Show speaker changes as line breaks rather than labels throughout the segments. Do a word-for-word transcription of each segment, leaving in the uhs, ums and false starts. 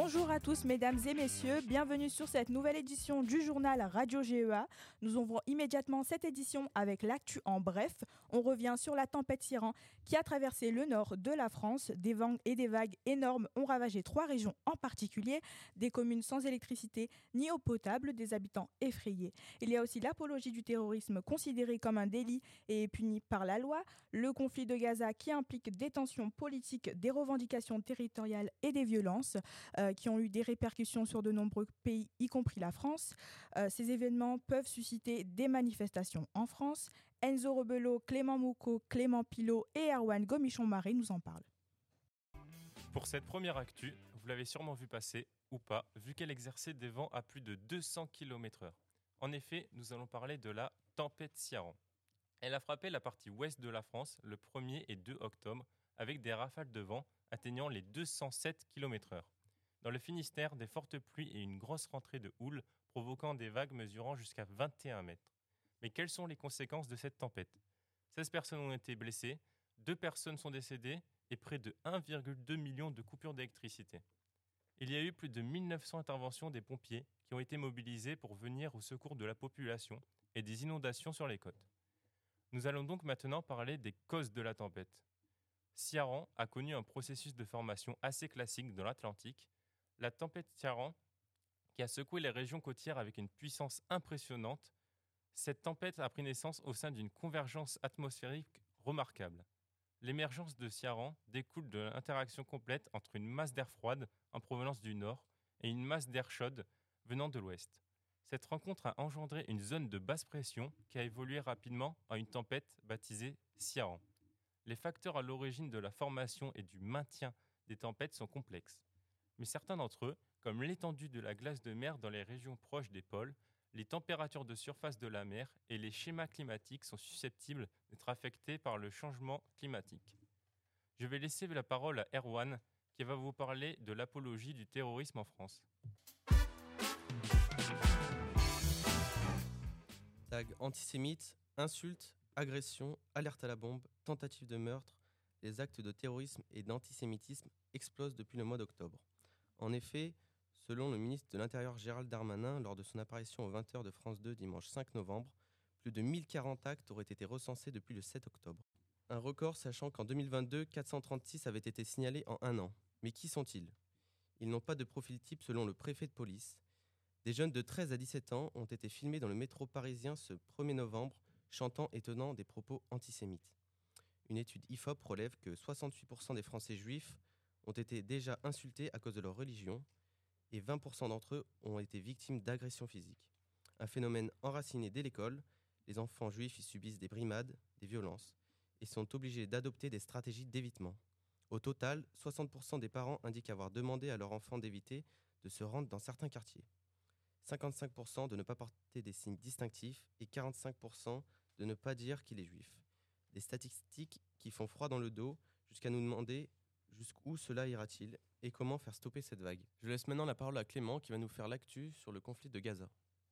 Bonjour à tous mesdames et messieurs, bienvenue sur cette nouvelle édition du journal Radio G E A. Nous ouvrons immédiatement cette édition avec l'actu en bref. On revient sur la tempête Ciarán qui a traversé le nord de la France. Des vents et des vagues énormes ont ravagé trois régions en particulier, des communes sans électricité ni eau potable, des habitants effrayés. Il y a aussi l'apologie du terrorisme considérée comme un délit et punie par la loi, le conflit de Gaza qui implique des tensions politiques, des revendications territoriales et des violences. Euh, qui ont eu des répercussions sur de nombreux pays, y compris la France. Euh, ces événements peuvent susciter des manifestations en France. Enzo Rebello, Clément Mouco, Clément Pilot et Erwan Gomichon-Maré nous en parlent.
Pour cette première actu, vous l'avez sûrement vu passer, ou pas, vu qu'elle exerçait des vents à plus de deux cents kilomètres heure. En effet, nous allons parler de la tempête Ciarán. Elle a frappé la partie ouest de la France le premier et deux octobre, avec des rafales de vent atteignant les deux cent sept kilomètres heure. Dans le Finistère, des fortes pluies et une grosse rentrée de houle provoquant des vagues mesurant jusqu'à vingt et un mètres. Mais quelles sont les conséquences de cette tempête ? seize personnes ont été blessées, deux personnes sont décédées et près de un virgule deux million de coupures d'électricité. Il y a eu plus de mille neuf cents interventions des pompiers qui ont été mobilisés pour venir au secours de la population et des inondations sur les côtes. Nous allons donc maintenant parler des causes de la tempête. Ciarán a connu un processus de formation assez classique dans l'Atlantique. La tempête Ciarán, qui a secoué les régions côtières avec une puissance impressionnante, cette tempête a pris naissance au sein d'une convergence atmosphérique remarquable. L'émergence de Ciarán découle de l'interaction complète entre une masse d'air froide en provenance du nord et une masse d'air chaude venant de l'ouest. Cette rencontre a engendré une zone de basse pression qui a évolué rapidement en une tempête baptisée Ciarán. Les facteurs à l'origine de la formation et du maintien des tempêtes sont complexes. Mais certains d'entre eux, comme l'étendue de la glace de mer dans les régions proches des pôles, les températures de surface de la mer et les schémas climatiques sont susceptibles d'être affectés par le changement climatique. Je vais laisser la parole à Erwan, qui va vous parler de l'apologie du terrorisme en France.
Tags antisémites, insultes, agressions, alerte à la bombe, tentatives de meurtre, les actes de terrorisme et d'antisémitisme explosent depuis le mois d'octobre. En effet, selon le ministre de l'Intérieur Gérald Darmanin, lors de son apparition aux vingt heures de France deux dimanche cinq novembre, plus de mille quarante actes auraient été recensés depuis le sept octobre. Un record sachant qu'en deux mille vingt-deux, quatre cent trente-six avaient été signalés en un an. Mais qui sont-ils ? Ils n'ont pas de profil type selon le préfet de police. Des jeunes de treize à dix-sept ans ont été filmés dans le métro parisien ce premier novembre, chantant et tenant des propos antisémites. Une étude I F O P relève que soixante-huit pour cent des Français juifs ont été déjà insultés à cause de leur religion et vingt pour cent d'entre eux ont été victimes d'agressions physiques. Un phénomène enraciné dès l'école, les enfants juifs y subissent des brimades, des violences et sont obligés d'adopter des stratégies d'évitement. Au total, soixante pour cent des parents indiquent avoir demandé à leurs enfants d'éviter de se rendre dans certains quartiers, cinquante-cinq pour cent de ne pas porter des signes distinctifs et quarante-cinq pour cent de ne pas dire qu'il est juif. Des statistiques qui font froid dans le dos jusqu'à nous demander jusqu'où cela ira-t-il et comment faire stopper cette vague. Je laisse maintenant la parole à Clément qui va nous faire l'actu sur le conflit de Gaza.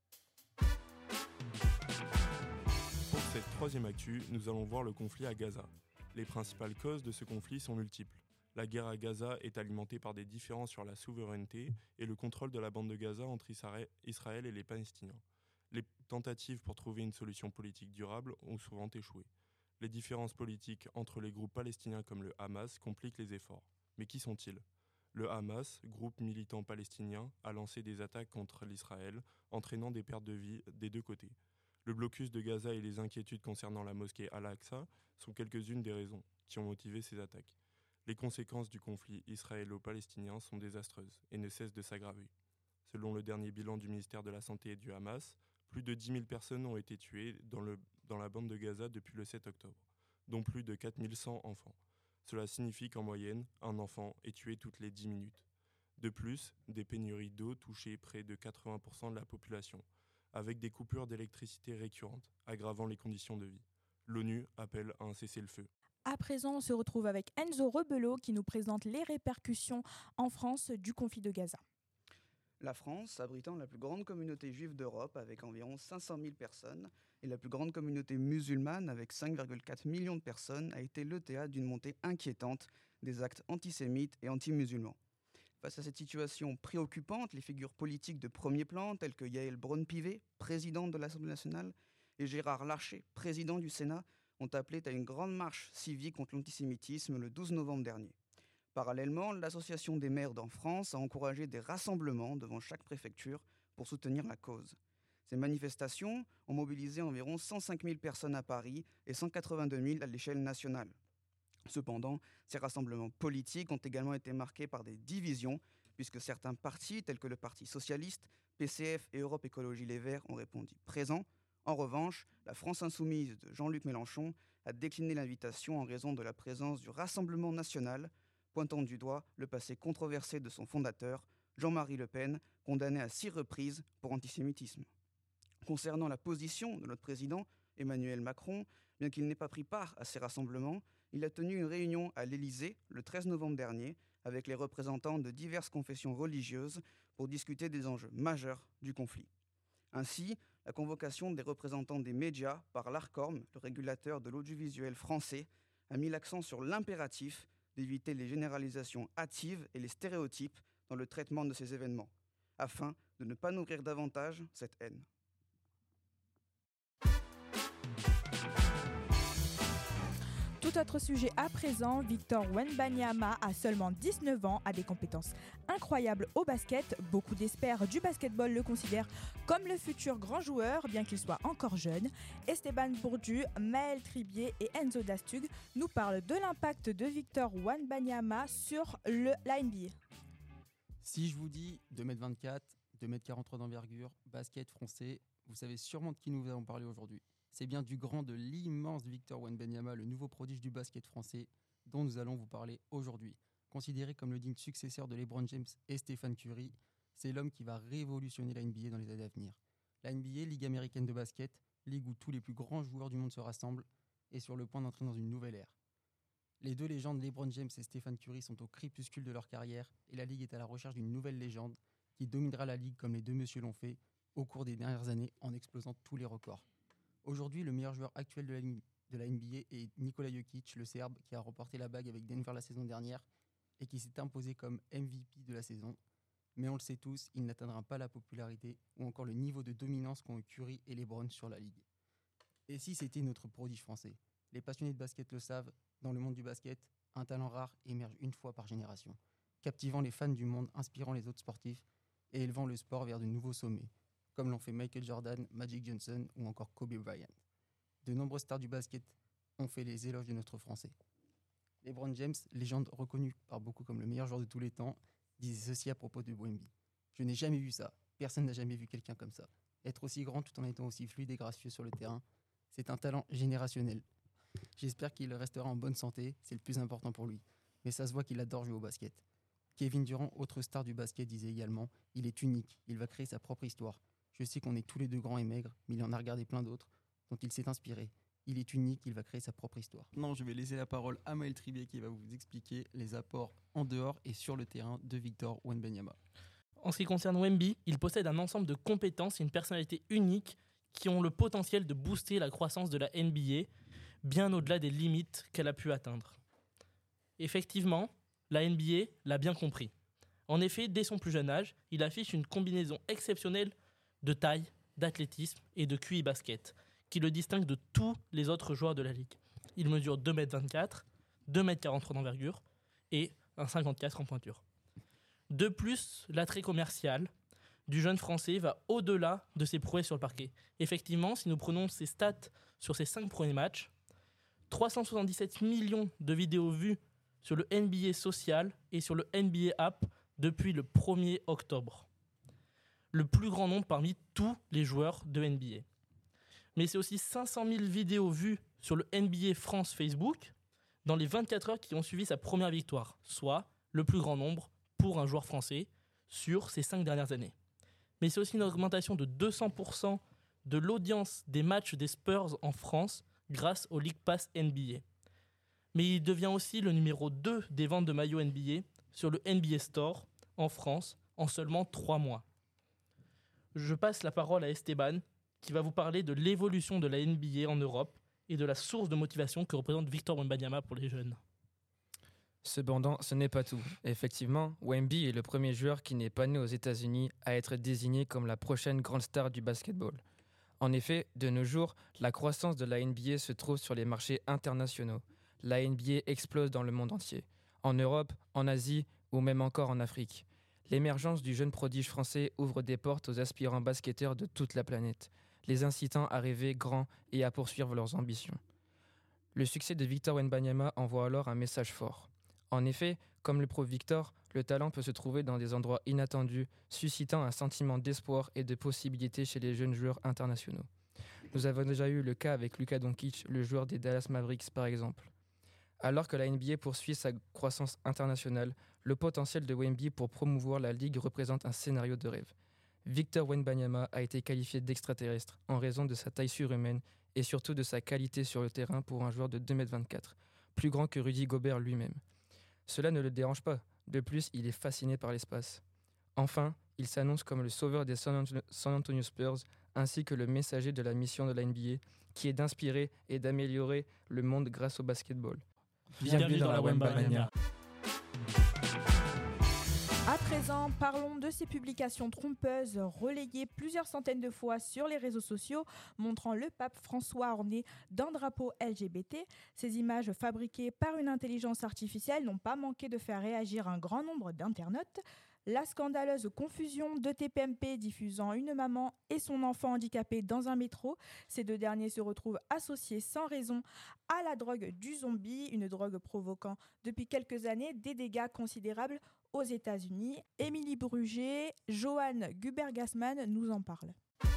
Pour cette troisième actu, nous allons voir le conflit à Gaza. Les principales causes de ce conflit sont multiples. La guerre à Gaza est alimentée par des différends sur la souveraineté et le contrôle de la bande de Gaza entre Israël et les Palestiniens. Les tentatives pour trouver une solution politique durable ont souvent échoué. Les différences politiques entre les groupes palestiniens comme le Hamas compliquent les efforts. Mais qui sont-ils ? Le Hamas, groupe militant palestinien, a lancé des attaques contre l'Israël, entraînant des pertes de vie des deux côtés. Le blocus de Gaza et les inquiétudes concernant la mosquée Al-Aqsa sont quelques-unes des raisons qui ont motivé ces attaques. Les conséquences du conflit israélo-palestinien sont désastreuses et ne cessent de s'aggraver. Selon le dernier bilan du ministère de la Santé et du Hamas, plus de dix mille personnes ont été tuées dans, le, dans la bande de Gaza depuis le sept octobre, dont plus de quatre mille cent enfants. Cela signifie qu'en moyenne, un enfant est tué toutes les dix minutes. De plus, des pénuries d'eau touchaient près de quatre-vingts pour cent de la population, avec des coupures d'électricité récurrentes, aggravant les conditions de vie. L'ONU appelle à un cessez-le-feu.
À présent, on se retrouve avec Enzo Rebello qui nous présente les répercussions en France du conflit de Gaza.
La France, abritant la plus grande communauté juive d'Europe avec environ cinq cent mille personnes et la plus grande communauté musulmane avec cinq virgule quatre millions de personnes, a été le théâtre d'une montée inquiétante des actes antisémites et anti-musulmans. Face à cette situation préoccupante, les figures politiques de premier plan, telles que Yael Braun-Pivet, présidente de l'Assemblée nationale, et Gérard Larcher, président du Sénat, ont appelé à une grande marche civique contre l'antisémitisme le douze novembre dernier. Parallèlement, l'Association des maires en France a encouragé des rassemblements devant chaque préfecture pour soutenir la cause. Ces manifestations ont mobilisé environ cent cinq mille personnes à Paris et cent quatre-vingt-deux mille à l'échelle nationale. Cependant, ces rassemblements politiques ont également été marqués par des divisions, puisque certains partis, tels que le Parti socialiste, P C F et Europe Écologie Les Verts, ont répondu présents. En revanche, la France insoumise de Jean-Luc Mélenchon a décliné l'invitation en raison de la présence du Rassemblement national, pointant du doigt le passé controversé de son fondateur, Jean-Marie Le Pen, condamné à six reprises pour antisémitisme. Concernant la position de notre président, Emmanuel Macron, bien qu'il n'ait pas pris part à ces rassemblements, il a tenu une réunion à l'Élysée le treize novembre dernier avec les représentants de diverses confessions religieuses pour discuter des enjeux majeurs du conflit. Ainsi, la convocation des représentants des médias par l'Arcom, le régulateur de l'audiovisuel français, a mis l'accent sur l'impératif d'éviter les généralisations hâtives et les stéréotypes dans le traitement de ces événements, afin de ne pas nourrir davantage cette haine.
Tout autre sujet à présent, Victor Wembanyama a seulement dix-neuf ans, a des compétences incroyables au basket. Beaucoup d'experts du basketball le considèrent comme le futur grand joueur, bien qu'il soit encore jeune. Esteban Bourdu, Maël Tribier et Enzo Dastug nous parlent de l'impact de Victor Wembanyama sur le, la N B A.
Si je vous dis deux mètres vingt-quatre, deux mètres quarante-trois d'envergure, basket français, vous savez sûrement de qui nous allons parler aujourd'hui. C'est bien du grand, de l'immense Victor Wembanyama, le nouveau prodige du basket français, dont nous allons vous parler aujourd'hui. Considéré comme le digne successeur de LeBron James et Stephen Curry, c'est l'homme qui va révolutionner la N B A dans les années à venir. La N B A, Ligue américaine de basket, ligue où tous les plus grands joueurs du monde se rassemblent, est sur le point d'entrer dans une nouvelle ère. Les deux légendes LeBron James et Stephen Curry sont au crépuscule de leur carrière et la Ligue est à la recherche d'une nouvelle légende qui dominera la Ligue comme les deux messieurs l'ont fait au cours des dernières années en explosant tous les records. Aujourd'hui, le meilleur joueur actuel de la, de la N B A est Nikola Jokic, le Serbe, qui a remporté la bague avec Denver la saison dernière et qui s'est imposé comme M V P de la saison. Mais on le sait tous, il n'atteindra pas la popularité ou encore le niveau de dominance qu'ont eu Curry et LeBron sur la Ligue. Et si c'était notre prodige français ? Les passionnés de basket le savent, dans le monde du basket, un talent rare émerge une fois par génération, captivant les fans du monde, inspirant les autres sportifs et élevant le sport vers de nouveaux sommets, comme l'ont fait Michael Jordan, Magic Johnson ou encore Kobe Bryant. De nombreuses stars du basket ont fait les éloges de notre Français. LeBron James, légende reconnue par beaucoup comme le meilleur joueur de tous les temps, disait ceci à propos de Wemby. « Je n'ai jamais vu ça. Personne n'a jamais vu quelqu'un comme ça. Être aussi grand tout en étant aussi fluide et gracieux sur le terrain, c'est un talent générationnel. J'espère qu'il restera en bonne santé, c'est le plus important pour lui. Mais ça se voit qu'il adore jouer au basket. » Kevin Durant, autre star du basket, disait également « Il est unique, il va créer sa propre histoire. Je sais qu'on est tous les deux grands et maigres, mais il en a regardé plein d'autres, dont il s'est inspiré. Il est unique, il va créer sa propre histoire. » Maintenant, je vais laisser la parole à Maël Tribier qui va vous expliquer les apports en dehors et sur le terrain de Victor Wembanyama.
En ce qui concerne Wemby, il possède un ensemble de compétences et une personnalité unique qui ont le potentiel de booster la croissance de la N B A bien au-delà des limites qu'elle a pu atteindre. Effectivement, la N B A l'a bien compris. En effet, dès son plus jeune âge, il affiche une combinaison exceptionnelle de taille, d'athlétisme et de Q I basket, qui le distingue de tous les autres joueurs de la Ligue. Il mesure deux mètres vingt-quatre, deux mètres quarante-trois d'envergure et un cinquante-quatre en pointure. De plus, l'attrait commercial du jeune Français va au-delà de ses prouesses sur le parquet. Effectivement, si nous prenons ses stats sur ses cinq premiers matchs, trois cent soixante-dix-sept millions de vidéos vues sur le N B A Social et sur le N B A App depuis le premier octobre. Le plus grand nombre parmi tous les joueurs de N B A. Mais c'est aussi cinq cent mille vidéos vues sur le N B A France Facebook dans les vingt-quatre heures qui ont suivi sa première victoire, soit le plus grand nombre pour un joueur français sur ces cinq dernières années. Mais c'est aussi une augmentation de deux cents pour cent de l'audience des matchs des Spurs en France grâce au League Pass N B A. Mais il devient aussi le numéro deux des ventes de maillots N B A sur le N B A Store en France en seulement trois mois. Je passe la parole à Esteban qui va vous parler de l'évolution de la N B A en Europe et de la source de motivation que représente Victor Wembanyama pour les jeunes.
Cependant, ce n'est pas tout. Effectivement, Wemby est le premier joueur qui n'est pas né aux États-Unis à être désigné comme la prochaine grande star du basketball. En effet, de nos jours, la croissance de la N B A se trouve sur les marchés internationaux. La N B A explose dans le monde entier, en Europe, en Asie ou même encore en Afrique. L'émergence du jeune prodige français ouvre des portes aux aspirants basketteurs de toute la planète, les incitant à rêver grand et à poursuivre leurs ambitions. Le succès de Victor Wembanyama envoie alors un message fort. En effet, comme le prouve Victor, le talent peut se trouver dans des endroits inattendus, suscitant un sentiment d'espoir et de possibilité chez les jeunes joueurs internationaux. Nous avons déjà eu le cas avec Luka Doncic, le joueur des Dallas Mavericks par exemple. Alors que la N B A poursuit sa croissance internationale, le potentiel de Wemby pour promouvoir la ligue représente un scénario de rêve. Victor Wembanyama a été qualifié d'extraterrestre en raison de sa taille surhumaine et surtout de sa qualité sur le terrain pour un joueur de deux mètres vingt-quatre, plus grand que Rudy Gobert lui-même. Cela ne le dérange pas. De plus, il est fasciné par l'espace. Enfin, il s'annonce comme le sauveur des San Antonio, San Antonio Spurs, ainsi que le messager de la mission de la N B A, qui est d'inspirer et d'améliorer le monde grâce au basketball.
Bienvenue, Bienvenue dans, dans la Wembamania.
À présent, parlons de ces publications trompeuses relayées plusieurs centaines de fois sur les réseaux sociaux, montrant le pape François orné d'un drapeau L G B T. Ces images fabriquées par une intelligence artificielle n'ont pas manqué de faire réagir un grand nombre d'internautes. La scandaleuse confusion de T P M P diffusant une maman et son enfant handicapé dans un métro. Ces deux derniers se retrouvent associés sans raison à la drogue du zombie, une drogue provoquant depuis quelques années des dégâts considérables aux États-Unis. Émilie Bruget, Johan Guber-Gassman nous en parle.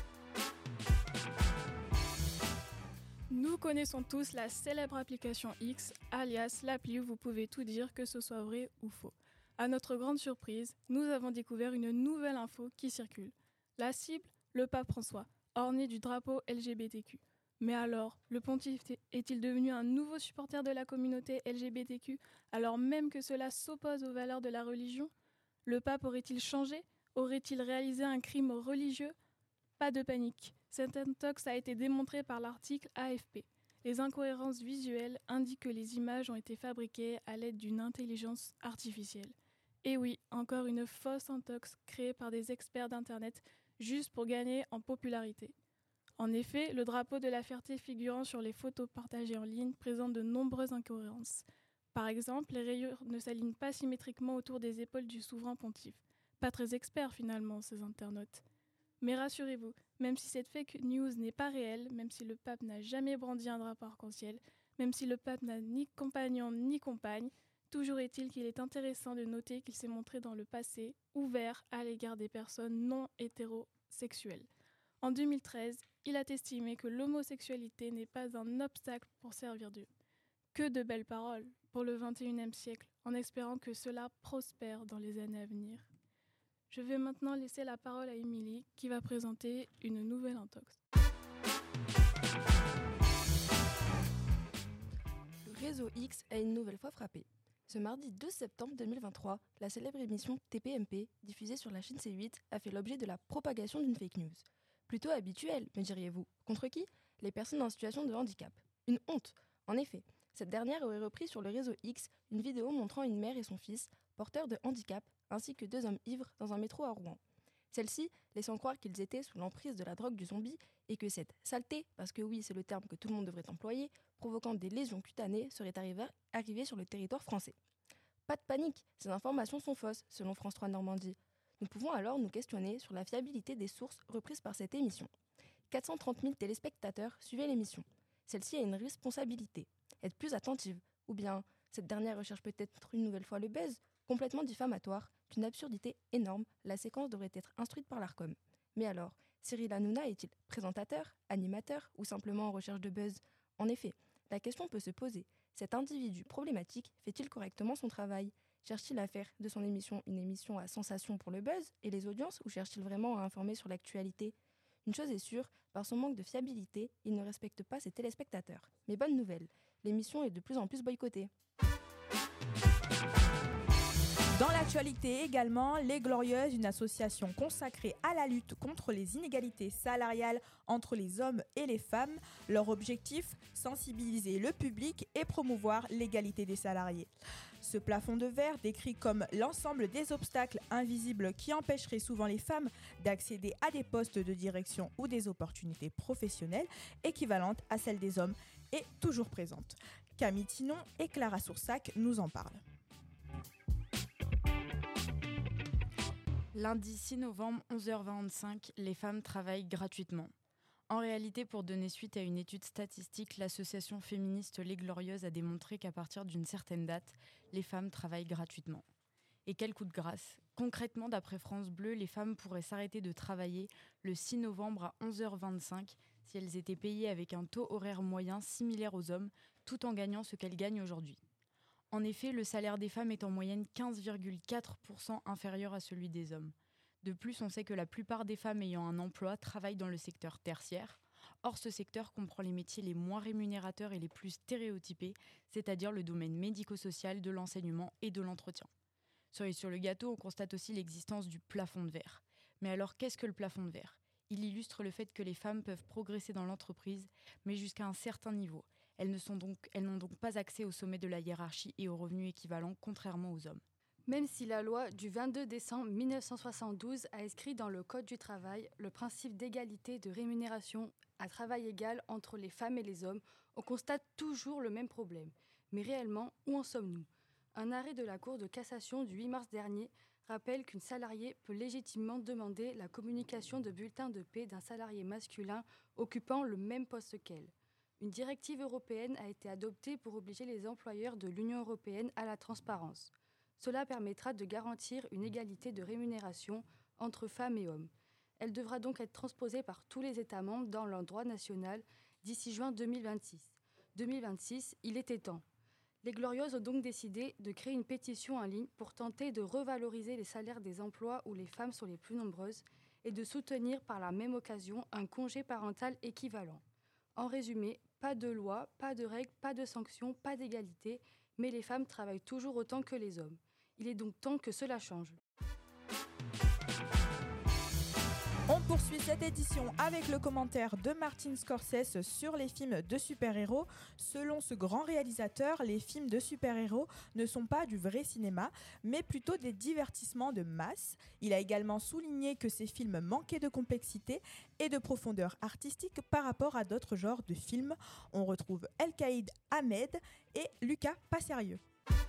Nous connaissons tous la célèbre application X, alias l'appli où vous pouvez tout dire, que ce soit vrai ou faux. À notre grande surprise, nous avons découvert une nouvelle info qui circule. La cible, le pape François, orné du drapeau L G B T Q. Mais alors, le pontife est-il devenu un nouveau supporter de la communauté L G B T Q, alors même que cela s'oppose aux valeurs de la religion ? Le pape aurait-il changé ? Aurait-il réalisé un crime religieux ? Pas de panique. Cet intox a été démontré par l'article A F P. Les incohérences visuelles indiquent que les images ont été fabriquées à l'aide d'une intelligence artificielle. Et oui, encore une fausse intox créée par des experts d'Internet juste pour gagner en popularité. En effet, le drapeau de la Ferté figurant sur les photos partagées en ligne présente de nombreuses incohérences. Par exemple, les rayures ne s'alignent pas symétriquement autour des épaules du souverain pontife. Pas très experts finalement, ces internautes. Mais rassurez-vous, même si cette fake news n'est pas réelle, même si le pape n'a jamais brandi un drapeau arc-en-ciel, même si le pape n'a ni compagnon ni compagne, toujours est-il qu'il est intéressant de noter qu'il s'est montré dans le passé ouvert à l'égard des personnes non hétérosexuelles. En deux mille treize, il a estimé que l'homosexualité n'est pas un obstacle pour servir Dieu. Que de belles paroles pour le vingt et unième siècle, en espérant que cela prospère dans les années à venir. Je vais maintenant laisser la parole à Émilie qui va présenter une nouvelle intox.
Le réseau X a une nouvelle fois frappé. Ce mardi deux septembre deux mille vingt-trois, la célèbre émission T P M P, diffusée sur la chaîne C huit, a fait l'objet de la propagation d'une fake news. Plutôt habituelle, me diriez-vous. Contre qui ? Les personnes en situation de handicap. Une honte. En effet, cette dernière aurait repris sur le réseau X une vidéo montrant une mère et son fils, porteurs de handicap, ainsi que deux hommes ivres dans un métro à Rouen. Celle-ci laissant croire qu'ils étaient sous l'emprise de la drogue du zombie et que cette saleté, parce que oui c'est le terme que tout le monde devrait employer, provoquant des lésions cutanées, serait arrivée, arrivée sur le territoire français. Pas de panique, ces informations sont fausses, selon France trois Normandie. Nous pouvons alors nous questionner sur la fiabilité des sources reprises par cette émission. quatre cent trente mille téléspectateurs suivaient l'émission. Celle-ci a une responsabilité, être plus attentive, ou bien cette dernière recherche peut-être une nouvelle fois le buzz, complètement diffamatoire, d'une absurdité énorme, la séquence devrait être instruite par l'Arcom. Mais alors, Cyril Hanouna est-il présentateur, animateur ou simplement en recherche de buzz ? En effet, la question peut se poser. Cet individu problématique fait-il correctement son travail ? Cherche-t-il à faire de son émission une émission à sensation pour le buzz et les audiences ou cherche-t-il vraiment à informer sur l'actualité ? Une chose est sûre, par son manque de fiabilité, il ne respecte pas ses téléspectateurs. Mais bonne nouvelle, l'émission est de plus en plus boycottée.
Dans la l'actualité également, Les Glorieuses, une association consacrée à la lutte contre les inégalités salariales entre les hommes et les femmes. Leur objectif, sensibiliser le public et promouvoir l'égalité des salariés. Ce plafond de verre, décrit comme l'ensemble des obstacles invisibles qui empêcheraient souvent les femmes d'accéder à des postes de direction ou des opportunités professionnelles équivalentes à celles des hommes, est toujours présente. Camille Tinon et Clara Soursac nous en parlent.
Lundi six novembre, onze heures vingt-cinq, les femmes travaillent gratuitement. En réalité, pour donner suite à une étude statistique, l'association féministe Les Glorieuses a démontré qu'à partir d'une certaine date, les femmes travaillent gratuitement. Et quel coup de grâce! Concrètement, d'après France Bleu, les femmes pourraient s'arrêter de travailler le six novembre à onze heures vingt-cinq si elles étaient payées avec un taux horaire moyen similaire aux hommes, tout en gagnant ce qu'elles gagnent aujourd'hui. En effet, le salaire des femmes est en moyenne quinze virgule quatre pour cent inférieur à celui des hommes. De plus, on sait que la plupart des femmes ayant un emploi travaillent dans le secteur tertiaire. Or, ce secteur comprend les métiers les moins rémunérateurs et les plus stéréotypés, c'est-à-dire le domaine médico-social, de l'enseignement et de l'entretien. Cerise sur le gâteau, on constate aussi l'existence du plafond de verre. Mais alors, qu'est-ce que le plafond de verre ? Il illustre le fait que les femmes peuvent progresser dans l'entreprise, mais jusqu'à un certain niveau. Elles, ne sont donc, elles n'ont donc pas accès au sommet de la hiérarchie et aux revenus équivalents, contrairement aux hommes.
Même si la loi du vingt-deux décembre mille neuf cent soixante-douze a inscrit dans le Code du travail le principe d'égalité de rémunération à travail égal entre les femmes et les hommes, on constate toujours le même problème. Mais réellement, où en sommes-nous ? Un arrêt de la Cour de cassation du huit mars dernier rappelle qu'une salariée peut légitimement demander la communication de bulletins de paie d'un salarié masculin occupant le même poste qu'elle. Une directive européenne a été adoptée pour obliger les employeurs de l'Union européenne à la transparence. Cela permettra de garantir une égalité de rémunération entre femmes et hommes. Elle devra donc être transposée par tous les États membres dans leur droit national d'ici juin deux mille vingt-six. deux mille vingt-six, il était temps. Les Glorieuses ont donc décidé de créer une pétition en ligne pour tenter de revaloriser les salaires des emplois où les femmes sont les plus nombreuses et de soutenir par la même occasion un congé parental équivalent. En résumé, pas de loi, pas de règles, pas de sanctions, pas d'égalité, mais les femmes travaillent toujours autant que les hommes. Il est donc temps que cela change.
On poursuit cette édition avec le commentaire de Martin Scorsese sur les films de super-héros. Selon ce grand réalisateur, les films de super-héros ne sont pas du vrai cinéma, mais plutôt des divertissements de masse. Il a également souligné que ces films manquaient de complexité et de profondeur artistique par rapport à d'autres genres de films. On retrouve El-Kaïd Ahmed et Lucas Passerieux.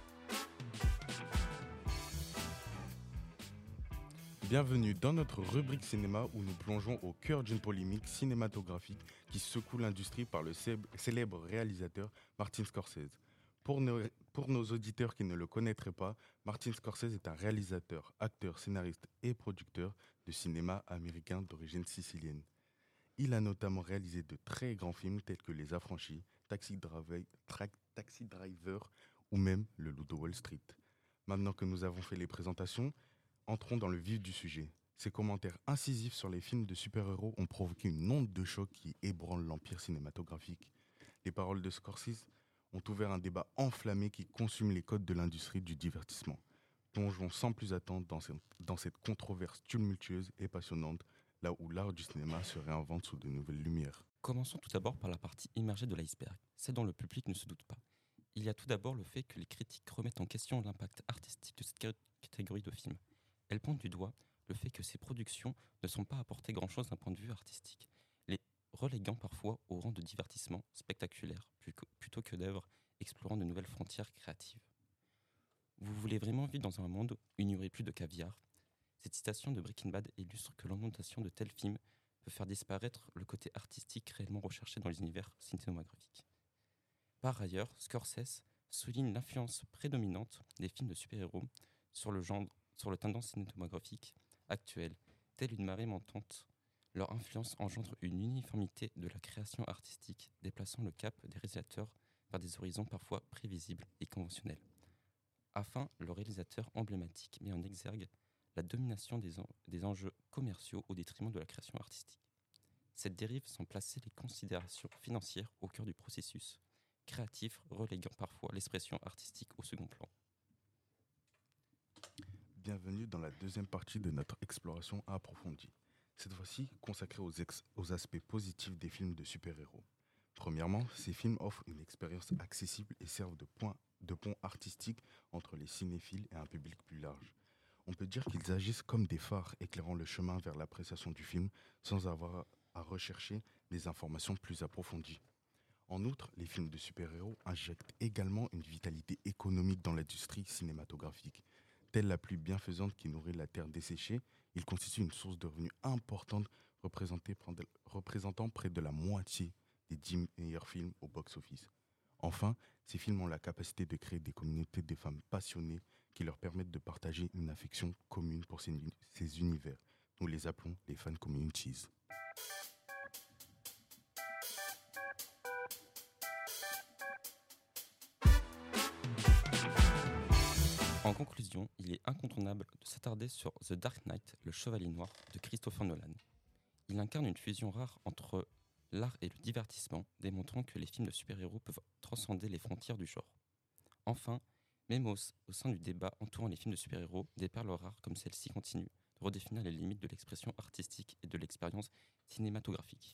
Bienvenue dans notre rubrique cinéma où nous plongeons au cœur d'une polémique cinématographique qui secoue l'industrie par le célèbre réalisateur Martin Scorsese. Pour nos, pour nos auditeurs qui ne le connaîtraient pas, Martin Scorsese est un réalisateur, acteur, scénariste et producteur de cinéma américain d'origine sicilienne. Il a notamment réalisé de très grands films tels que Les Affranchis, Taxi Driver, Taxi Driver ou même Le Loup de Wall Street. Maintenant que nous avons fait les présentations, entrons dans le vif du sujet. Ces commentaires incisifs sur les films de super-héros ont provoqué une onde de choc qui ébranle l'empire cinématographique. Les paroles de Scorsese ont ouvert un débat enflammé qui consume les codes de l'industrie du divertissement. Plongeons sans plus attendre dans cette, dans cette controverse tumultueuse et passionnante, là où l'art du cinéma se réinvente sous de nouvelles lumières.
Commençons tout d'abord par la partie immergée de l'iceberg, celle dont le public ne se doute pas. Il y a tout d'abord le fait que les critiques remettent en question l'impact artistique de cette catégorie de films. Elles pointent du doigt le fait que ces productions ne sont pas apportées grand-chose d'un point de vue artistique, les reléguant parfois au rang de divertissement spectaculaire plutôt que d'œuvres explorant de nouvelles frontières créatives. Vous voulez vraiment vivre dans un monde où il n'y aurait plus de caviar ? Cette citation de Breaking Bad illustre que l'inondation de tels films peut faire disparaître le côté artistique réellement recherché dans les univers cinématographiques. Par ailleurs, Scorsese souligne l'influence prédominante des films de super-héros sur le genre sur les tendances cinématographiques actuelles, telle une marée montante. Leur influence engendre une uniformité de la création artistique, déplaçant le cap des réalisateurs vers des horizons parfois prévisibles et conventionnels. Afin, le réalisateur emblématique met en exergue la domination des, en- des enjeux commerciaux au détriment de la création artistique. Cette dérive semble placer les considérations financières au cœur du processus créatif, reléguant parfois l'expression artistique au second plan.
bienvenue dans la deuxième partie de notre exploration approfondie. Cette fois-ci consacrée aux, ex- aux aspects positifs des films de super-héros. Premièrement, ces films offrent une expérience accessible et servent de, point, de pont artistique entre les cinéphiles et un public plus large. On peut dire qu'ils agissent comme des phares éclairant le chemin vers l'appréciation du film sans avoir à rechercher des informations plus approfondies. En outre, les films de super-héros injectent également une vitalité économique dans l'industrie cinématographique. Telle la pluie bienfaisante qui nourrit la terre desséchée, ils constituent une source de revenus importante représentant près de la moitié des dix meilleurs films au box-office. Enfin, ces films ont la capacité de créer des communautés de femmes passionnées qui leur permettent de partager une affection commune pour ces, ces univers. Nous les appelons les fan communities.
En conclusion, il est incontournable de s'attarder sur The Dark Knight, le Chevalier Noir de Christopher Nolan. Il incarne une fusion rare entre l'art et le divertissement, démontrant que les films de super-héros peuvent transcender les frontières du genre. Enfin, même au, au sein du débat entourant les films de super-héros, des perles rares comme celle-ci continuent de redéfinir les limites de l'expression artistique et de l'expérience cinématographique.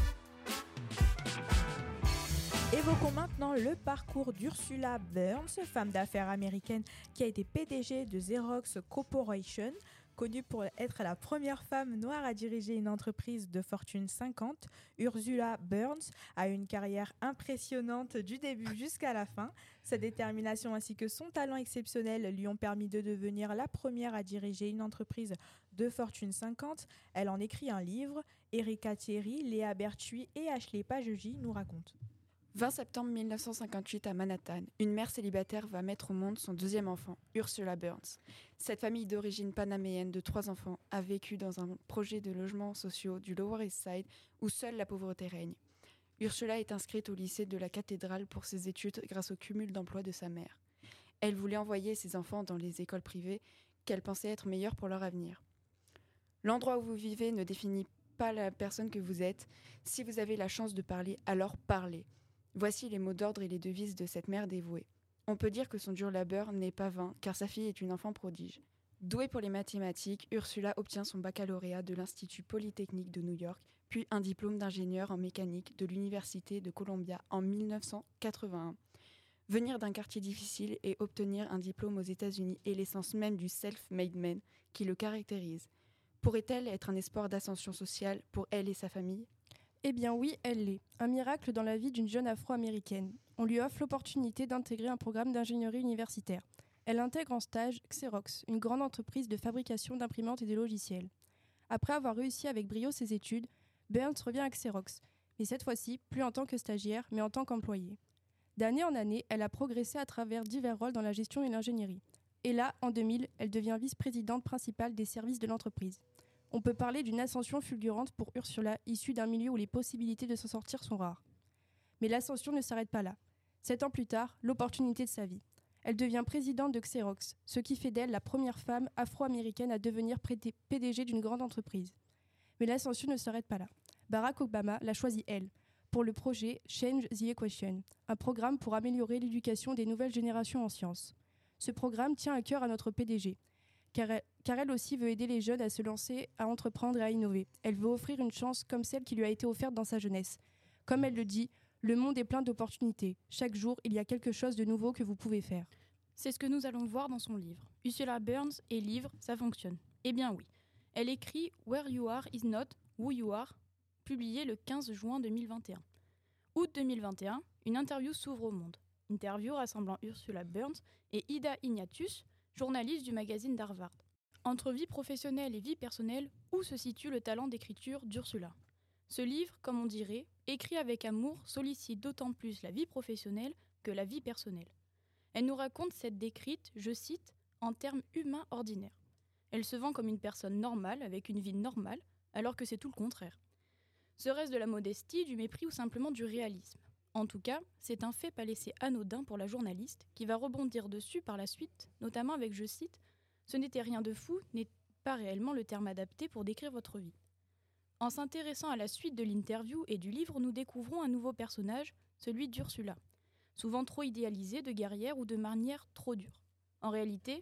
Évoquons maintenant le parcours d'Ursula Burns, femme d'affaires américaine qui a été P D G de Xerox Corporation. Connue pour être la première femme noire à diriger une entreprise de Fortune cinquante, Ursula Burns a une carrière impressionnante du début jusqu'à la fin. Sa détermination ainsi que son talent exceptionnel lui ont permis de devenir la première à diriger une entreprise de Fortune cinquante. Elle en écrit un livre. Erika Thierry, Léa Berthuis et Ashley Pageji nous racontent.
vingt septembre mille neuf cent cinquante-huit à Manhattan, une mère célibataire va mettre au monde son deuxième enfant, Ursula Burns. Cette famille d'origine panaméenne de trois enfants a vécu dans un projet de logements sociaux du Lower East Side où seule la pauvreté règne. Ursula est inscrite au lycée de la cathédrale pour ses études grâce au cumul d'emplois de sa mère. Elle voulait envoyer ses enfants dans les écoles privées qu'elle pensait être meilleures pour leur avenir. L'endroit où vous vivez ne définit pas la personne que vous êtes. Si vous avez la chance de parler, alors parlez. Voici les mots d'ordre et les devises de cette mère dévouée. On peut dire que son dur labeur n'est pas vain, car sa fille est une enfant prodige. Douée pour les mathématiques, Ursula obtient son baccalauréat de l'Institut Polytechnique de New York, puis un diplôme d'ingénieur en mécanique de l'Université de Columbia en mille neuf cent quatre-vingt-un. Venir d'un quartier difficile et obtenir un diplôme aux États-Unis est l'essence même du self-made man qui le caractérise. Pourrait-elle être un espoir d'ascension sociale pour elle et sa famille ?
Eh bien oui, elle l'est. Un miracle dans la vie d'une jeune afro-américaine. On lui offre l'opportunité d'intégrer un programme d'ingénierie universitaire. Elle intègre en stage Xerox, une grande entreprise de fabrication d'imprimantes et de logiciels. Après avoir réussi avec brio ses études, Burns revient à Xerox, mais cette fois-ci, plus en tant que stagiaire, mais en tant qu'employée. D'année en année, elle a progressé à travers divers rôles dans la gestion et l'ingénierie. Et là, en deux mille, elle devient vice-présidente principale des services de l'entreprise. On peut parler d'une ascension fulgurante pour Ursula, issue d'un milieu où les possibilités de s'en sortir sont rares. Mais l'ascension ne s'arrête pas là. Sept ans plus tard, l'opportunité de sa vie. Elle devient présidente de Xerox, ce qui fait d'elle la première femme afro-américaine à devenir P D G d'une grande entreprise. Mais l'ascension ne s'arrête pas là. Barack Obama l'a choisie elle, pour le projet Change the Equation, un programme pour améliorer l'éducation des nouvelles générations en sciences. Ce programme tient à cœur à notre P D G, car elle, car elle aussi veut aider les jeunes à se lancer, à entreprendre et à innover. Elle veut offrir une chance comme celle qui lui a été offerte dans sa jeunesse. Comme elle le dit, le monde est plein d'opportunités. Chaque jour, il y a quelque chose de nouveau que vous pouvez faire.
C'est ce que nous allons voir dans son livre. Ursula Burns et livre, ça fonctionne. Eh bien oui. Elle écrit « Where you are is not who you are », publié le quinze juin deux mille vingt et un. Août deux mille vingt et un, une interview s'ouvre au monde. Interview rassemblant Ursula Burns et Ida Ignatius, journaliste du magazine d'Harvard. Entre vie professionnelle et vie personnelle, où se situe le talent d'écriture d'Ursula ? Ce livre, comme on dirait, écrit avec amour, sollicite d'autant plus la vie professionnelle que la vie personnelle. Elle nous raconte cette décrite, je cite, en termes humains ordinaires. Elle se vend comme une personne normale, avec une vie normale, alors que c'est tout le contraire. Serait-ce de la modestie, du mépris ou simplement du réalisme ? En tout cas, c'est un fait pas laissé anodin pour la journaliste, qui va rebondir dessus par la suite, notamment avec, je cite, « Ce n'était rien de fou, n'est pas réellement le terme adapté pour décrire votre vie ». En s'intéressant à la suite de l'interview et du livre, nous découvrons un nouveau personnage, celui d'Ursula, souvent trop idéalisé de guerrière ou de manière trop dure. En réalité,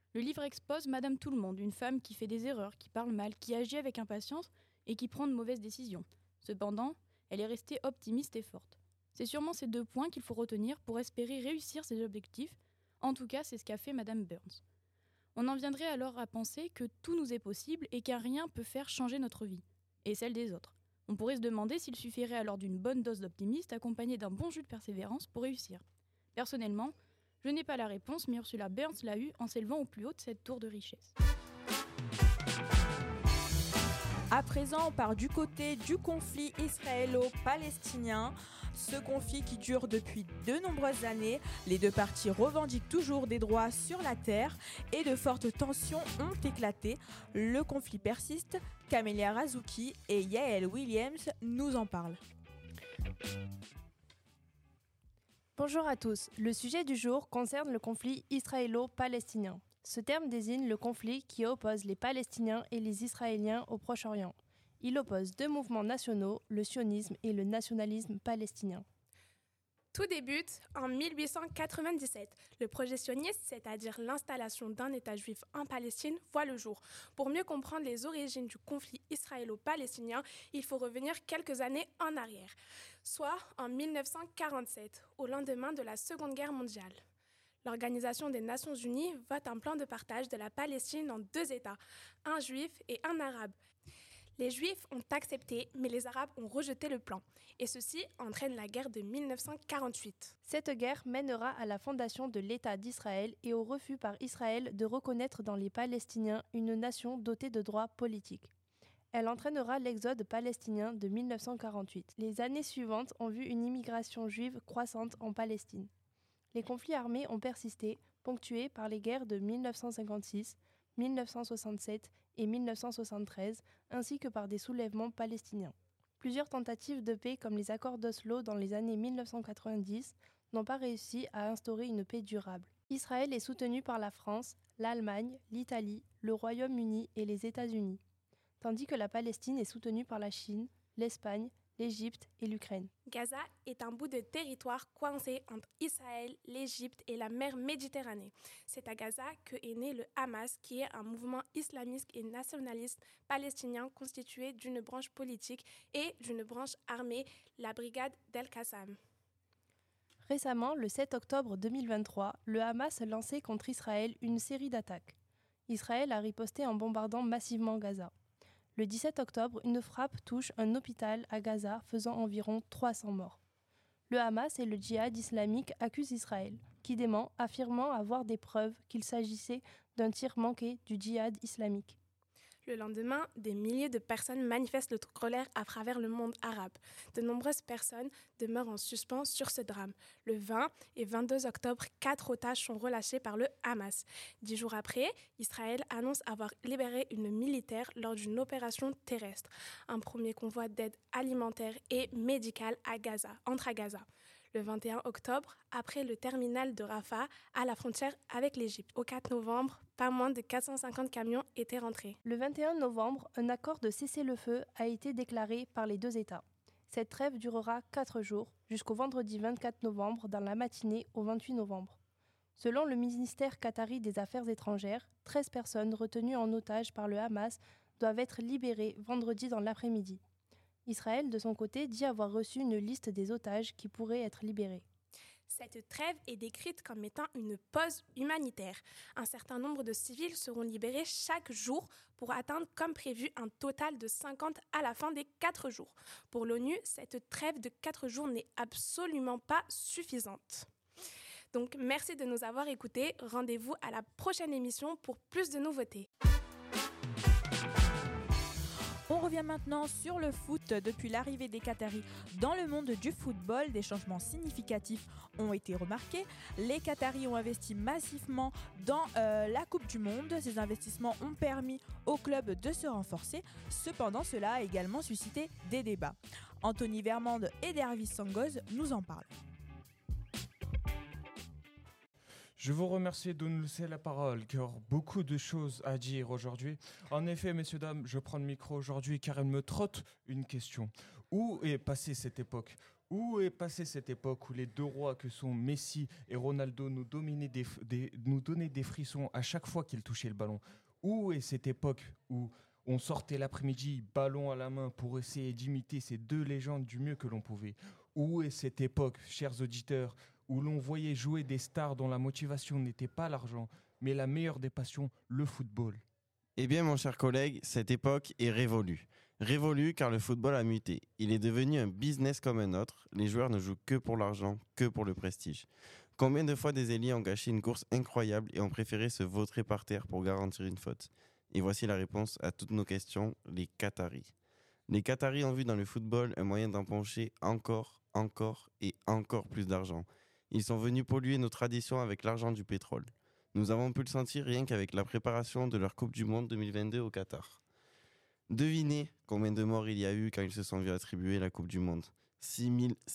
Le livre expose Madame Tout-le-Monde, une femme qui fait des erreurs, qui parle mal, qui agit avec impatience et qui prend de mauvaises décisions. Cependant, elle est restée optimiste et forte. C'est sûrement ces deux points qu'il faut retenir pour espérer réussir ses objectifs. En tout cas, c'est ce qu'a fait Madame Burns. On en viendrait alors à penser que tout nous est possible et qu'un rien peut faire changer notre vie, et celle des autres. On pourrait se demander s'il suffirait alors d'une bonne dose d'optimisme accompagnée d'un bon jus de persévérance pour réussir. Personnellement, je n'ai pas la réponse, mais Ursula Burns l'a eu en s'élevant au plus haut de cette tour de richesse.
À présent, on part du côté du conflit israélo-palestinien. Ce conflit qui dure depuis de nombreuses années. Les deux parties revendiquent toujours des droits sur la terre et de fortes tensions ont éclaté. Le conflit persiste. Camélia Razouki et Yael Williams nous en parlent.
Bonjour à tous. Le sujet du jour concerne le conflit israélo-palestinien. Ce terme désigne le conflit qui oppose les Palestiniens et les Israéliens au Proche-Orient. Il oppose deux mouvements nationaux, le sionisme et le nationalisme palestinien.
Tout débute en mille huit cent quatre-vingt-dix-sept. Le projet sioniste, c'est-à-dire l'installation d'un État juif en Palestine, voit le jour. Pour mieux comprendre les origines du conflit israélo-palestinien, il faut revenir quelques années en arrière, soit en mille neuf cent quarante-sept, au lendemain de la Seconde Guerre mondiale. L'Organisation des Nations Unies vote un plan de partage de la Palestine en deux États, un juif et un arabe. Les Juifs ont accepté, mais les Arabes ont rejeté le plan. Et ceci entraîne la guerre de mille neuf cent quarante-huit.
Cette guerre mènera à la fondation de l'État d'Israël et au refus par Israël de reconnaître dans les Palestiniens une nation dotée de droits politiques. Elle entraînera l'exode palestinien de mille neuf cent quarante-huit. Les années suivantes ont vu une immigration juive croissante en Palestine. Les conflits armés ont persisté, ponctués par les guerres de mille neuf cent cinquante-six, mille neuf cent soixante-sept et mille neuf cent soixante-treize, ainsi que par des soulèvements palestiniens. Plusieurs tentatives de paix, comme les accords d'Oslo dans les années mille neuf cent quatre-vingt-dix, n'ont pas réussi à instaurer une paix durable. Israël est soutenu par la France, l'Allemagne, l'Italie, le Royaume-Uni et les États-Unis, tandis que la Palestine est soutenue par la Chine, l'Espagne, l'Égypte et l'Ukraine.
Gaza est un bout de territoire coincé entre Israël, l'Égypte et la mer Méditerranée. C'est à Gaza que est né le Hamas, qui est un mouvement islamiste et nationaliste palestinien constitué d'une branche politique et d'une branche armée, la brigade d'El-Qassam.
Récemment, le sept octobre deux mille vingt-trois, le Hamas a lancé contre Israël une série d'attaques. Israël a riposté en bombardant massivement Gaza. Le dix-sept octobre, une frappe touche un hôpital à Gaza, faisant environ trois cents morts. Le Hamas et le djihad islamique accusent Israël, qui dément, affirmant avoir des preuves qu'il s'agissait d'un tir manqué du djihad islamique.
Le lendemain, des milliers de personnes manifestent leur colère à travers le monde arabe. De nombreuses personnes demeurent en suspens sur ce drame. Le vingt et vingt-deux octobre, quatre otages sont relâchés par le Hamas. Dix jours après, Israël annonce avoir libéré une militaire lors d'une opération terrestre. Un premier convoi d'aide alimentaire et médicale à Gaza, entre à Gaza. Le vingt et un octobre, après le terminal de Rafah, à la frontière avec l'Égypte. Au quatre novembre, pas moins de quatre cent cinquante camions étaient rentrés.
Le vingt et un novembre, un accord de cessez-le-feu a été déclaré par les deux États. Cette trêve durera quatre jours, jusqu'au vendredi vingt-quatre novembre, dans la matinée au vingt-huit novembre. Selon le ministère qatari des Affaires étrangères, treize personnes retenues en otage par le Hamas doivent être libérées vendredi dans l'après-midi. Israël, de son côté, dit avoir reçu une liste des otages qui pourraient être libérés.
Cette trêve est décrite comme étant une pause humanitaire. Un certain nombre de civils seront libérés chaque jour pour atteindre, comme prévu, un total de cinquante à la fin des quatre jours. Pour l'ONU, cette trêve de quatre jours n'est absolument pas suffisante. Donc, merci de nous avoir écoutés. Rendez-vous à la prochaine émission pour plus de nouveautés.
On revient maintenant sur le foot. Depuis l'arrivée des Qataris dans le monde du football, des changements significatifs ont été remarqués. Les Qataris ont investi massivement dans euh, la Coupe du Monde. Ces investissements ont permis au club de se renforcer. Cependant, cela a également suscité des débats. Anthony Vermande et Dervis Sangoz nous en parlent.
Je vous remercie de nous laisser la parole, car beaucoup de choses à dire aujourd'hui. En effet, messieurs, dames, je prends le micro aujourd'hui car elle me trotte une question. Où est passée cette époque Où est passée cette époque où les deux rois que sont Messi et Ronaldo nous, dominaient des, des, nous donnaient des frissons à chaque fois qu'ils touchaient le ballon? Où est cette époque où on sortait l'après-midi, ballon à la main, pour essayer d'imiter ces deux légendes du mieux que l'on pouvait? Où est cette époque, chers auditeurs, où l'on voyait jouer des stars dont la motivation n'était pas l'argent, mais la meilleure des passions, le football?
Eh bien, mon cher collègue, cette époque est révolue. Révolue car le football a muté. Il est devenu un business comme un autre. Les joueurs ne jouent que pour l'argent, que pour le prestige. Combien de fois des ailiers ont gâché une course incroyable et ont préféré se vautrer par terre pour garantir une faute? Et voici la réponse à toutes nos questions, les Qataris. Les Qataris ont vu dans le football un moyen d'empocher encore, encore et encore plus d'argent. Ils sont venus polluer nos traditions avec l'argent du pétrole. Nous avons pu le sentir rien qu'avec la préparation de leur Coupe du Monde deux mille vingt-deux au Qatar. Devinez combien de morts il y a eu quand ils se sont vus attribuer la Coupe du Monde. six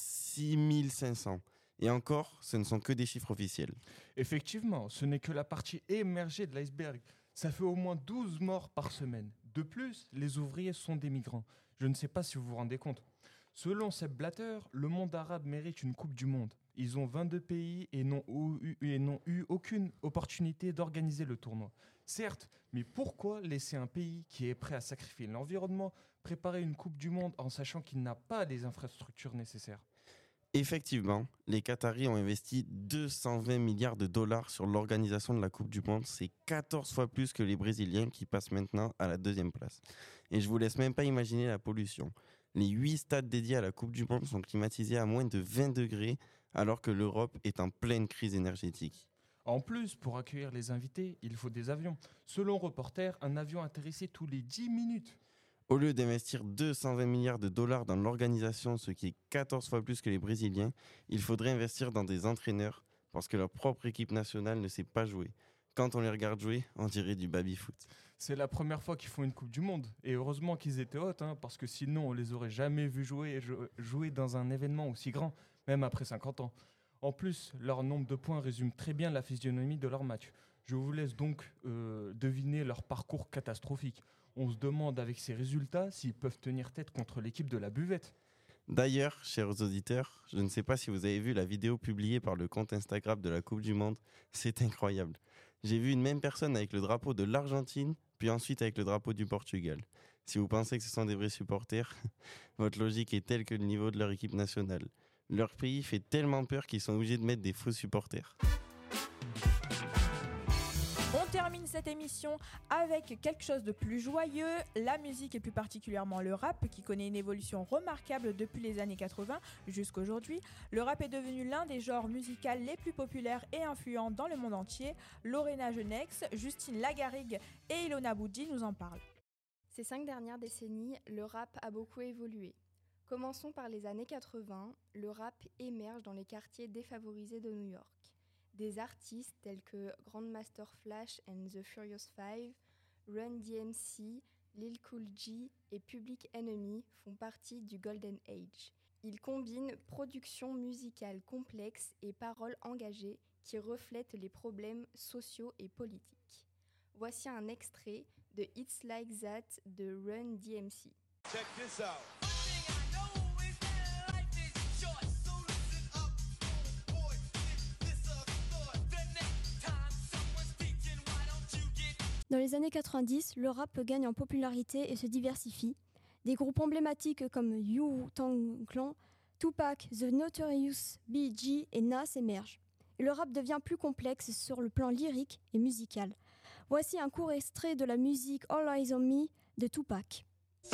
mille cinq cents. Et encore, ce ne sont que des chiffres officiels.
Effectivement, ce n'est que la partie émergée de l'iceberg. Ça fait au moins douze morts par semaine. De plus, les ouvriers sont des migrants. Je ne sais pas si vous vous rendez compte. Selon Sepp Blatter, le monde arabe mérite une Coupe du Monde. Ils ont vingt-deux pays et n'ont eu, et n'ont eu aucune opportunité d'organiser le tournoi. Certes, mais pourquoi laisser un pays qui est prêt à sacrifier l'environnement préparer une Coupe du Monde en sachant qu'il n'a pas les infrastructures nécessaires?
Effectivement, les Qataris ont investi deux cent vingt milliards de dollars sur l'organisation de la Coupe du Monde. C'est quatorze fois plus que les Brésiliens qui passent maintenant à la deuxième place. Et je vous laisse même pas imaginer la pollution. Les huit stades dédiés à la Coupe du Monde sont climatisés à moins de vingt degrés alors que l'Europe est en pleine crise énergétique.
En plus, pour accueillir les invités, il faut des avions. Selon Reporter, un avion atterrissait tous les dix minutes.
Au lieu d'investir deux cent vingt milliards de dollars dans l'organisation, ce qui est quatorze fois plus que les Brésiliens, il faudrait investir dans des entraîneurs parce que leur propre équipe nationale ne sait pas jouer. Quand on les regarde jouer, on dirait du baby-foot.
C'est la première fois qu'ils font une Coupe du Monde. Et heureusement qu'ils étaient hôtes, hein, parce que sinon on les aurait jamais vus jouer, jouer dans un événement aussi grand, même après cinquante ans. En plus, leur nombre de points résume très bien la physionomie de leur match. Je vous laisse donc euh, deviner leur parcours catastrophique. On se demande avec ces résultats s'ils peuvent tenir tête contre l'équipe de la buvette.
D'ailleurs, chers auditeurs, je ne sais pas si vous avez vu la vidéo publiée par le compte Instagram de la Coupe du Monde. C'est incroyable. J'ai vu une même personne avec le drapeau de l'Argentine, puis ensuite avec le drapeau du Portugal. Si vous pensez que ce sont des vrais supporters, votre logique est telle que le niveau de leur équipe nationale. Leur pays fait tellement peur qu'ils sont obligés de mettre des faux supporters.
On termine cette émission avec quelque chose de plus joyeux, la musique et plus particulièrement le rap qui connaît une évolution remarquable depuis les années quatre-vingts jusqu'à aujourd'hui. Le rap est devenu l'un des genres musicaux les plus populaires et influents dans le monde entier. Lorena Genex, Justine Lagarrigue et Ilona Boudi nous en parlent.
Ces cinq dernières décennies, le rap a beaucoup évolué. Commençons par les années quatre-vingts, le rap émerge dans les quartiers défavorisés de New York. Des artistes tels que Grandmaster Flash and the Furious Five, Run D M C, Lil Cool J et Public Enemy font partie du Golden Age. Ils combinent production musicale complexe et paroles engagées qui reflètent les problèmes sociaux et politiques. Voici un extrait de It's Like That de Run D M C.
Check this out.
Dans les années quatre-vingt-dix, le rap gagne en popularité et se diversifie. Des groupes emblématiques comme Wu-Tang Clan, Tupac, The Notorious B I G et Nas émergent. Et le rap devient plus complexe sur le plan lyrique et musical. Voici un court extrait de la musique All Eyes on Me de Tupac.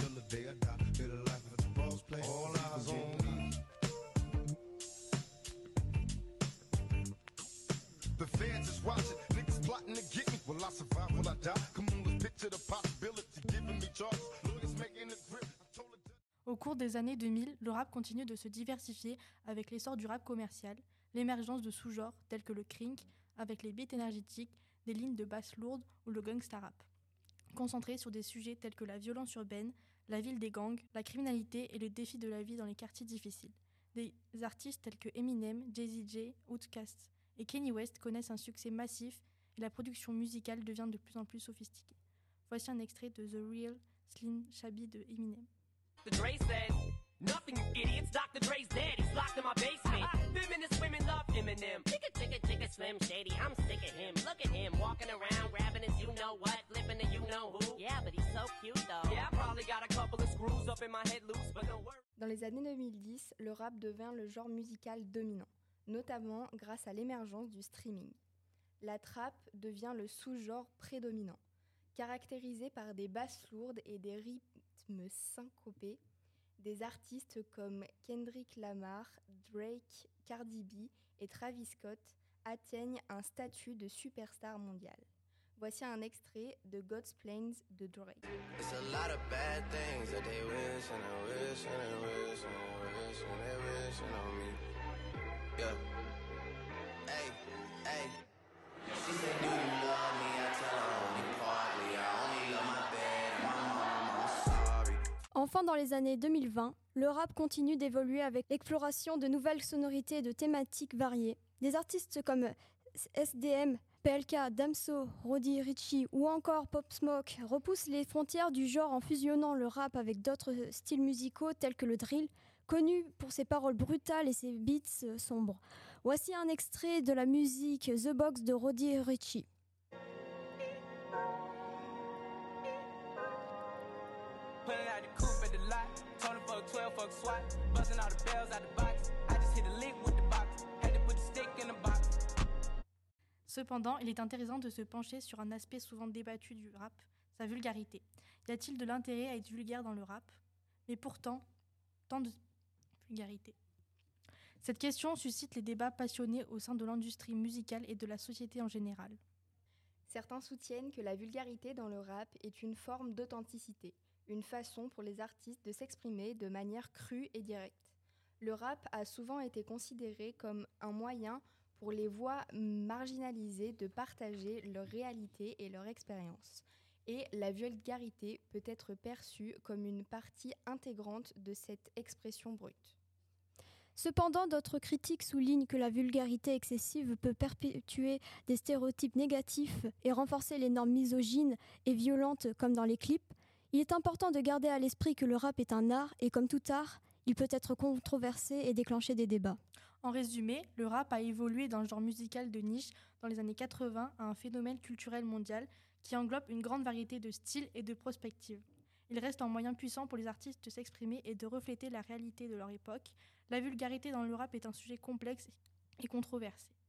The fans is watching, niggas plotting to get me. Will I survive? Will I die? Come on, let's picture the possibility, giving me charges. Lawyers making the grip.
Au cours des années deux mille, le rap continue de se diversifier avec l'essor du rap commercial, l'émergence de sous-genres tels que le crink, avec les beats énergétiques, des lignes de basse lourdes ou le gangsta rap. Concentré sur des sujets tels que la violence urbaine, la ville des gangs, la criminalité et le défi de la vie dans les quartiers difficiles. Des artistes tels que Eminem, Jay-Z J, Outkast et Kanye West connaissent un succès massif et la production musicale devient de plus en plus sophistiquée. Voici un extrait de The Real Slim Shady de Eminem.
The Dre said,
Nothing, you idiots. Doctor Dre's dead. He's locked in my basement. Feminist women love Eminem. Chicka, chicka, chicka, Slim Shady. I'm sick of him. Look at him walking around, grabbing his you know what, flipping the you know who. Yeah, but he's so cute though. Yeah, I probably got a couple of screws up in my head loose, but don't worry.
Dans les années deux mille dix, le rap devint le genre musical dominant, notamment grâce à l'émergence du streaming. La trap devient le sous-genre prédominant, caractérisé par des basses lourdes et des rythmes syncopés. Des artistes comme Kendrick Lamar, Drake, Cardi B et Travis Scott atteignent un statut de superstar mondial. Voici un extrait de God's Plans de Drake.
It's a lot of bad things that they wish and they wish and they wish and they wish and they wish on me. Yeah. Hey, hey. She said, do you love me? I tell her only partly. I only love my bed and my mom. I'm sorry.
Enfin, dans les années deux mille vingt, le rap continue d'évoluer avec l'exploration de nouvelles sonorités et de thématiques variées. Des artistes comme S D M, P L K, Damso, Roddy Ricch ou encore Pop Smoke repoussent les frontières du genre en fusionnant le rap avec d'autres styles musicaux tels que le drill, connu pour ses paroles brutales et ses beats sombres. Voici un extrait de la musique The Box de Roddy Ricch.
Cependant, il est intéressant de se pencher sur un aspect souvent débattu du rap, sa vulgarité. Y a-t-il de l'intérêt à être vulgaire dans le rap? Mais pourtant, tant de vulgarité. Cette question suscite les débats passionnés au sein de l'industrie musicale et de la société en général.
Certains soutiennent que la vulgarité dans le rap est une forme d'authenticité, une façon pour les artistes de s'exprimer de manière crue et directe. Le rap a souvent été considéré comme un moyen pour les voix marginalisées de partager leur réalité et leur expérience. Et la vulgarité peut être perçue comme une partie intégrante de cette expression brute.
Cependant, d'autres critiques soulignent que la vulgarité excessive peut perpétuer des stéréotypes négatifs et renforcer les normes misogynes et violentes comme dans les clips. Il est important de garder à l'esprit que le rap est un art et comme tout art, il peut être controversé et déclencher des débats.
En résumé, le rap a évolué d'un genre musical de niche dans les années quatre-vingts à un phénomène culturel mondial qui englobe une grande variété de styles et de perspectives. Il reste un moyen puissant pour les artistes de s'exprimer et de refléter la réalité de leur époque. La vulgarité dans le rap est un sujet complexe et controversé.